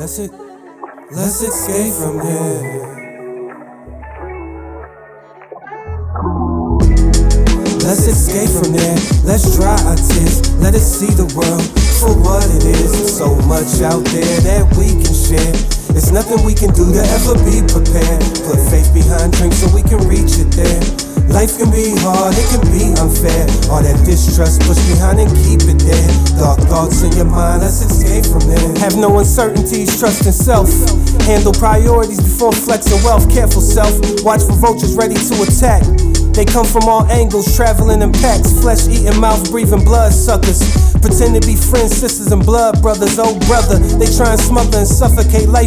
Let's escape from here. Let's escape from there. Let's dry our tears. Let us see the world for what it is. There's so much out there that we can share. There's nothing we can do to ever be prepared. Put faith behind dreams so we can reach it there. Life can be hard, it can be unfair. All that distrust, push behind and keep it there. Dark thoughts in your mind, let's escape from there. Have no uncertainties, trust in self. Handle priorities before flexing wealth. Careful self, watch for vultures ready to attack. They come from all angles, traveling in packs. Flesh-eating, mouth-breathing blood suckers. Pretend to be friends, sisters, and blood brothers. Oh brother, they try and smother and suffocate life